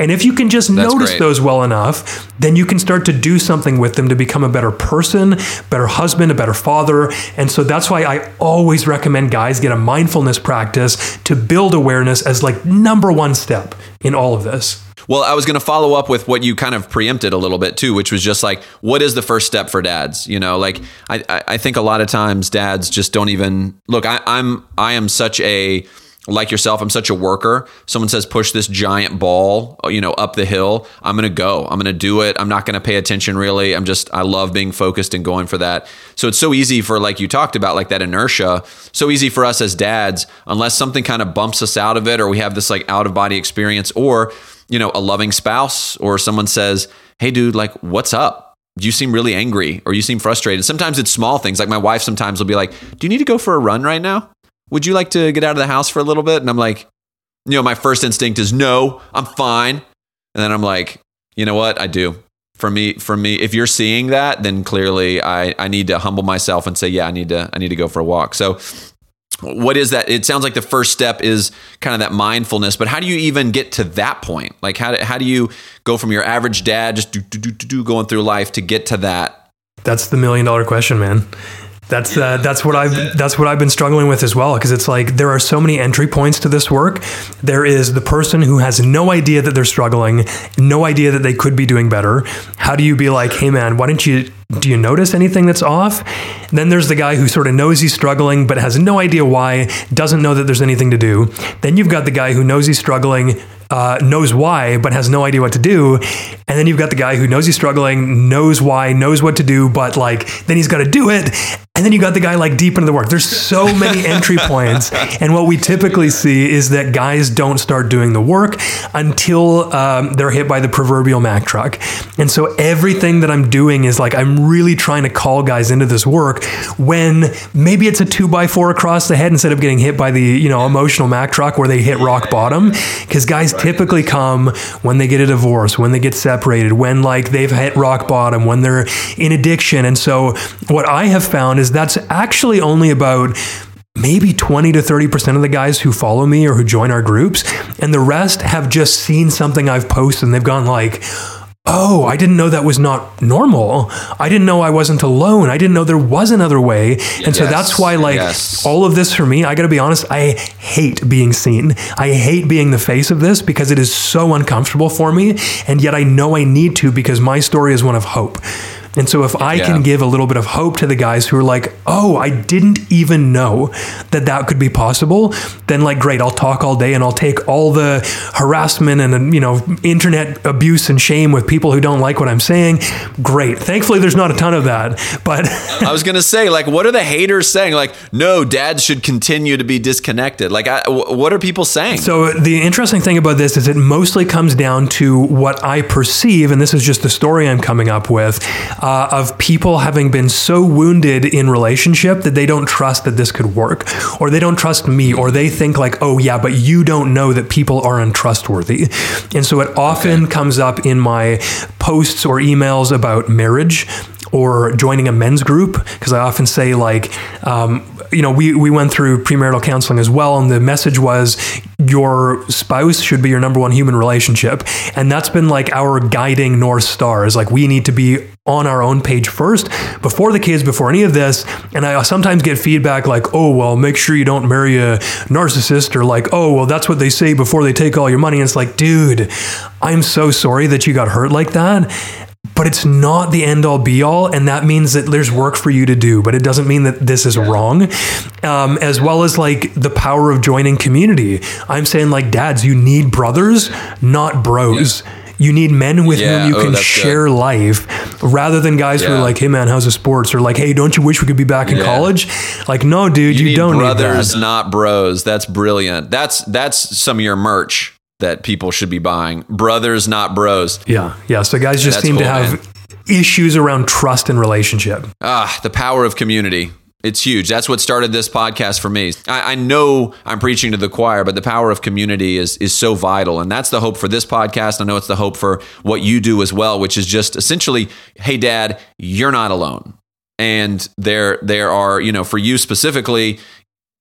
And if you can just That's notice great. those well enough, then you can start to do something with them to become a better person, better husband, a better father. And so that's why I always recommend guys get a mindfulness practice to build awareness as like number one step in all of this. Well, I was going to follow up with what you kind of preempted a little bit too, which was just like, what is the first step for dads? You know, like I, I think a lot of times dads just don't even look. I, I'm I am such a like yourself. I'm such a worker. Someone says push this giant ball, you know, up the hill. I'm going to go. I'm going to do it. I'm not going to pay attention really. I'm just I love being focused and going for that. So it's so easy for, like you talked about, like that inertia. So easy for us as dads, unless something kind of bumps us out of it, or we have this like out of body experience, or you know, a loving spouse, or someone says, hey dude, like, what's up? You seem really angry, or you seem frustrated. Sometimes it's small things. Like my wife sometimes will be like, do you need to go for a run right now? Would you like to get out of the house for a little bit? And I'm like, you know, my first instinct is no, I'm fine. And then I'm like, you know what? I do. For me, for me, if you're seeing that, then clearly I, I need to humble myself and say, yeah, I need to, I need to go for a walk. So what is that? It sounds like the first step is kind of that mindfulness, but how do you even get to that point? Like how do, how do you go from your average dad just do, do, do, do, do, going through life to get to that? That's the million dollar question, man. That's uh, that's what I've that's what I've been struggling with as well, because it's like there are so many entry points to this work. There is the person who has no idea that they're struggling, no idea that they could be doing better. How do you be like, hey man, why don't you do you notice anything that's off? And then there's the guy who sort of knows he's struggling but has no idea why, doesn't know that there's anything to do. Then you've got the guy who knows he's struggling, Uh, knows why, but has no idea what to do. And then you've got the guy who knows he's struggling, knows why, knows what to do, but like, then he's got to do it. And then you got the guy like deep into the work. There's so many entry points. And what we typically see is that guys don't start doing the work until um, they're hit by the proverbial Mack truck. And so everything that I'm doing is like, I'm really trying to call guys into this work when maybe it's a two by four across the head instead of getting hit by the, you know, emotional Mack truck where they hit rock bottom. Because guys typically come when they get a divorce, when they get separated, when like they've hit rock bottom, when they're in addiction. And so what I have found is that's actually only about maybe twenty to thirty percent of the guys who follow me or who join our groups. And the rest have just seen something I've posted and they've gone like, oh, I didn't know that was not normal. I didn't know I wasn't alone. I didn't know there was another way. And so Yes, that's why like yes. all of this for me, I got to be honest, I hate being seen. I hate being the face of this because it is so uncomfortable for me. And yet I know I need to because my story is one of hope. And so if I Yeah. can give a little bit of hope to the guys who are like, oh, I didn't even know that that could be possible, then like, great, I'll talk all day and I'll take all the harassment and, you know, internet abuse and shame with people who don't like what I'm saying. Great. Thankfully, there's not a ton of that. But I was going to say, like, what are the haters saying? Like, no, dads should continue to be disconnected. Like, I, w- what are people saying? So the interesting thing about this is it mostly comes down to what I perceive, and this is just the story I'm coming up with, uh, of people having been so wounded in relationship that they don't trust that this could work, or they don't trust me, or they think like, oh yeah, but you don't know that people are untrustworthy. And so it often okay. comes up in my posts or emails about marriage or joining a men's group, because I often say like, um, you know, we, we went through premarital counseling as well. And the message was your spouse should be your number one human relationship. And that's been like our guiding North Star is like, we need to be on our own page first, before the kids, before any of this. And I sometimes get feedback like, oh, well, make sure you don't marry a narcissist, or like, oh, well, that's what they say before they take all your money. And it's like, dude, I'm so sorry that you got hurt like that. But it's not the end all be all. And that means that there's work for you to do, but it doesn't mean that this is wrong. Um, as well as like the power of joining community. I'm saying like, dads, you need brothers, not bros. Yeah. You need men with yeah. whom you oh, can share good. life, rather than guys yeah. who are like, hey man, how's the sports? Or like, hey, don't you wish we could be back in yeah. college? Like, no, dude, you, you need don't brothers, need that. Not bros. That's brilliant. That's, that's some of your merch that people should be buying. Brothers, not bros. Yeah. Yeah. So guys just That's seem cool, to have man. issues around trust and relationship. Ah, the power of community. It's huge. That's what started this podcast for me. I, I know I'm preaching to the choir, but the power of community is is so vital. And that's the hope for this podcast. I know it's the hope for what you do as well, which is just essentially, hey, Dad, you're not alone. And there, there are, you know, for you specifically,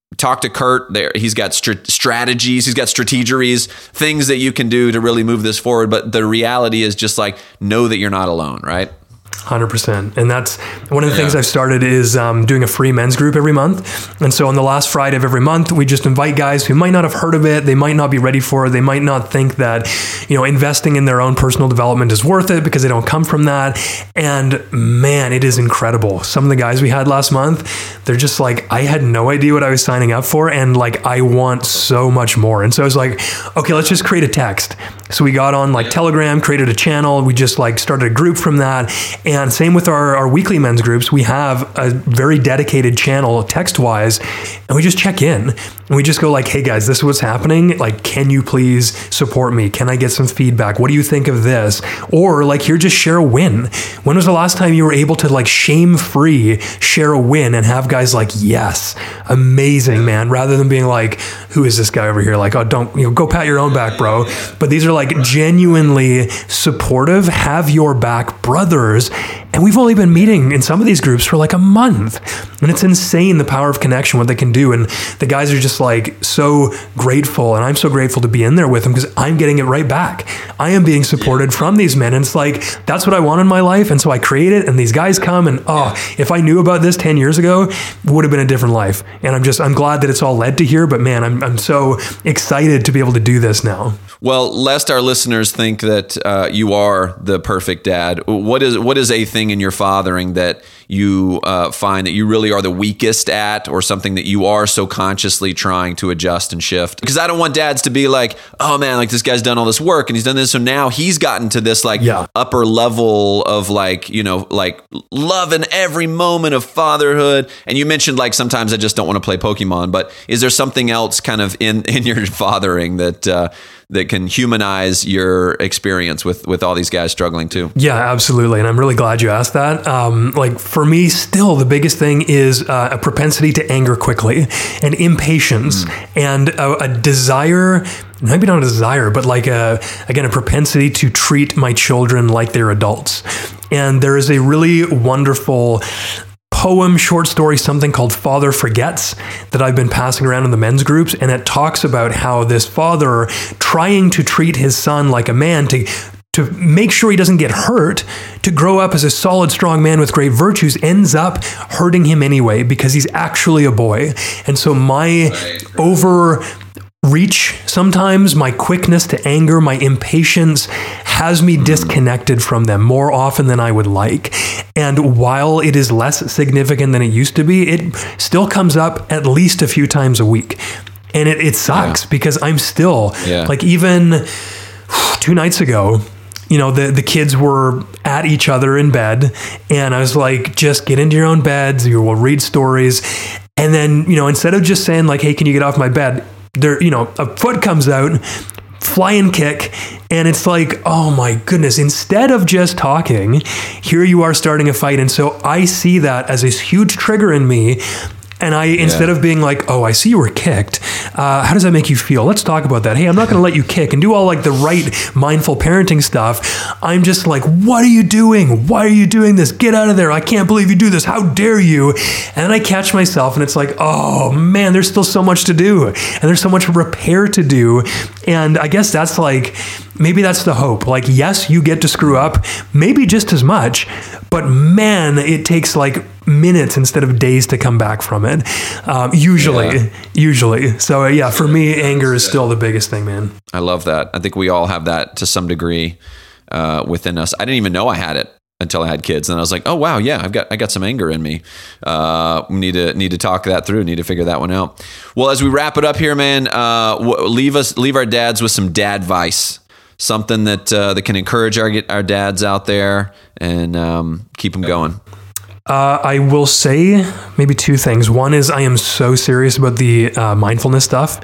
talk to Kurt there. He's got str- strategies, he's got strategeries, things that you can do to really move this forward. But the reality is just like, know that you're not alone, right? one hundred percent. And that's one of the yeah. things I've started is um, doing a free men's group every month. And so on the last Friday of every month, we just invite guys who might not have heard of it. They might not be ready for it. They might not think that, you know, investing in their own personal development is worth it because they don't come from that. And man, it is incredible. Some of the guys we had last month, they're just like, I had no idea what I was signing up for. And like, I want so much more. And so I was like, okay, let's just create a text. So we got on like Telegram, created a channel. We just like started a group from that. And same with our, our weekly men's groups. We have a very dedicated channel text-wise, and we just check in. And we just go like, hey guys, this is what's happening. Like, can you please support me? Can I get some feedback? What do you think of this? Or like, here, just share a win. When was the last time you were able to like shame-free share a win and have guys like, yes, amazing, man, rather than being like, who is this guy over here? Like, oh, don't, you know, go pat your own back, bro. But these are like genuinely supportive, have your back brothers. And we've only been meeting in some of these groups for like a month. And it's insane the power of connection, what they can do. And the guys are just like so grateful. And I'm so grateful to be in there with them because I'm getting it right back. I am being supported from these men. And it's like, that's what I want in my life. And so I create it and these guys come and, oh, if I knew about this ten years ago, it would have been a different life. And I'm just, I'm glad that it's all led to here. But man, I'm, I'm so excited to be able to do this now. Well, lest our listeners think that uh, you are the perfect dad, what is what is a thing in your fathering that you uh, find that you really are the weakest at, or something that you are so consciously trying to adjust and shift? Because I don't want dads to be like, oh man, like this guy's done all this work and he's done this, so now he's gotten to this like yeah. upper level of like, you know, like loving every moment of fatherhood. And you mentioned like sometimes I just don't want to play Pokemon, but is there something else kind of in in your fathering that uh, that can humanize your experience with, with all these guys struggling too? Yeah, absolutely. And I'm really glad you asked that. Um, like for me, still the biggest thing is uh, a propensity to anger quickly and impatience mm. and a, a desire, maybe not a desire, but like a, again, a propensity to treat my children like they're adults. And there is a really wonderful poem, short story, something called Father Forgets that I've been passing around in the men's groups. And it talks about how this father trying to treat his son like a man to to make sure he doesn't get hurt, to grow up as a solid, strong man with great virtues, ends up hurting him anyway because he's actually a boy. And so my over reach, sometimes my quickness to anger, my impatience has me disconnected from them more often than I would like. And while it is less significant than it used to be, it still comes up at least a few times a week. And it, it sucks yeah. because I'm still yeah. like, even two nights ago, you know, the, the kids were at each other in bed, and I was like, just get into your own beds, you will read stories. And then, you know, instead of just saying like, hey, can you get off my bed? There, you know, a foot comes out, flying kick, and it's like, oh my goodness, instead of just talking, here you are starting a fight. And so I see that as this huge trigger in me. And I, yeah. instead of being like, oh, I see you were kicked. Uh, how does that make you feel? Let's talk about that. Hey, I'm not going to let you kick and do all like the right mindful parenting stuff. I'm just like, what are you doing? Why are you doing this? Get out of there. I can't believe you do this. How dare you? And then I catch myself and it's like, oh man, there's still so much to do. And there's so much repair to do. And I guess that's like, maybe that's the hope. Like, yes, you get to screw up, maybe just as much, but man, it takes like minutes instead of days to come back from it. Um, usually, yeah. usually. So uh, yeah, for me, anger is still the biggest thing, man. I love that. I think we all have that to some degree uh, within us. I didn't even know I had it until I had kids, and I was like, oh wow, yeah, I've got I got some anger in me. Uh, need to need to talk that through. Need to figure that one out. Well, as we wrap it up here, man, uh, leave us leave our dads with some dad advice. Something that uh, that can encourage our our dads out there and um, keep them going. Uh, I will say maybe two things. One is I am so serious about the uh, mindfulness stuff.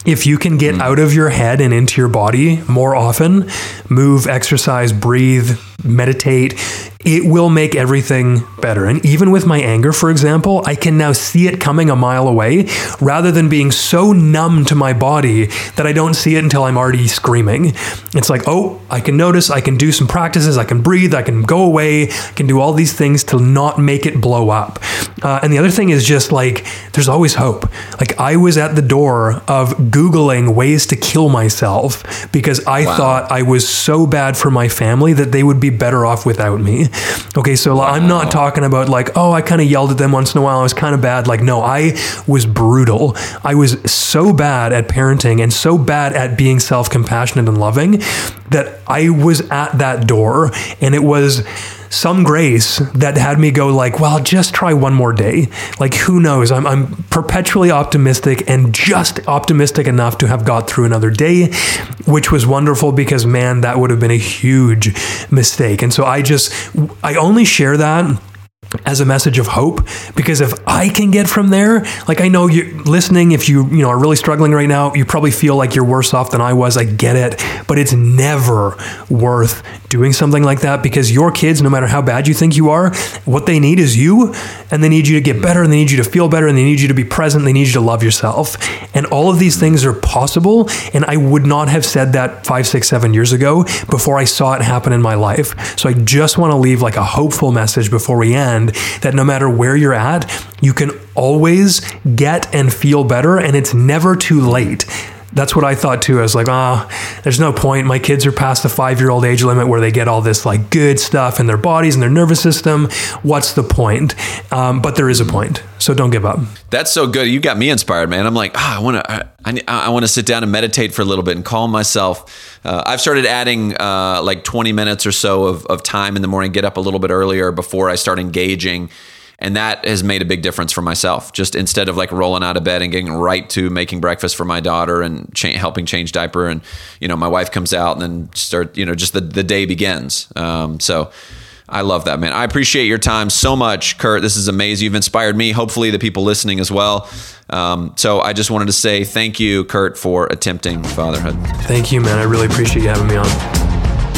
If you can get out of your head and into your body more often, move, exercise, breathe, meditate, it will make everything better. And even with my anger, for example, I can now see it coming a mile away rather than being so numb to my body that I don't see it until I'm already screaming. It's like, oh, I can notice, I can do some practices, I can breathe, I can go away, I can do all these things to not make it blow up. Uh, and the other thing is just like, there's always hope. Like I was at the door of Googling ways to kill myself because I wow. thought I was so bad for my family that they would be better off without me. Okay, so wow. I'm not talking about like, oh, I kind of yelled at them once in a while, I was kind of bad. Like, no, I was brutal. I was so bad at parenting and so bad at being self-compassionate and loving that I was at that door, and it was some grace that had me go like, well, just try one more day. Like, who knows? I'm, I'm perpetually optimistic and just optimistic enough to have got through another day, which was wonderful because, man, that would have been a huge mistake. And so I just, I only share that as a message of hope, because if I can get from there, like I know you're listening, if you, you know, are really struggling right now, you probably feel like you're worse off than I was. I get it, but it's never worth doing something like that because your kids, no matter how bad you think you are, what they need is you, and they need you to get better, and they need you to feel better, and they need you to be present. They need you to love yourself. And all of these things are possible. And I would not have said that five, six, seven years ago before I saw it happen in my life. So I just want to leave like a hopeful message before we end, that no matter where you're at, you can always get and feel better, and it's never too late. That's what I thought too. I was like, ah, oh, there's no point. My kids are past the five-year-old age limit where they get all this like good stuff in their bodies and their nervous system. What's the point? Um, but there is a point. So don't give up. That's so good. You got me inspired, man. I'm like, ah, oh, I want to, I, I want to sit down and meditate for a little bit and calm myself. Uh, I've started adding uh, like twenty minutes or so of, of time in the morning, get up a little bit earlier before I start engaging. And that has made a big difference for myself. Just instead of like rolling out of bed and getting right to making breakfast for my daughter and cha- helping change diaper, and you know, my wife comes out and then start, you know, just the, the day begins. Um, so I love that, man. I appreciate your time so much, Kurt. This is amazing. You've inspired me. Hopefully the people listening as well. Um, so I just wanted to say thank you, Kurt, for attempting fatherhood. Thank you, man. I really appreciate you having me on.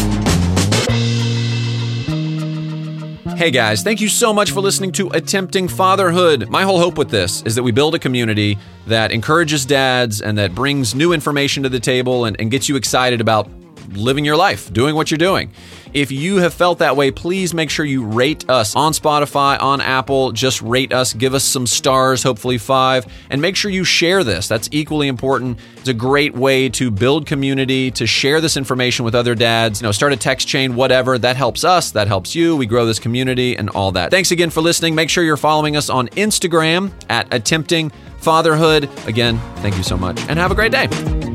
Hey guys, thank you so much for listening to Attempting Fatherhood. My whole hope with this is that we build a community that encourages dads and that brings new information to the table and, and gets you excited about living your life, doing what you're doing. If you have felt that way, please make sure you rate us on Spotify, on Apple. Just rate us, give us some stars, hopefully five, and make sure you share this. That's equally important. It's a great way to build community, to share this information with other dads. You know, start a text chain, whatever. That helps us. That helps you. We grow this community and all that. Thanks again for listening. Make sure you're following us on Instagram at Attempting Fatherhood. Again, thank you so much and have a great day.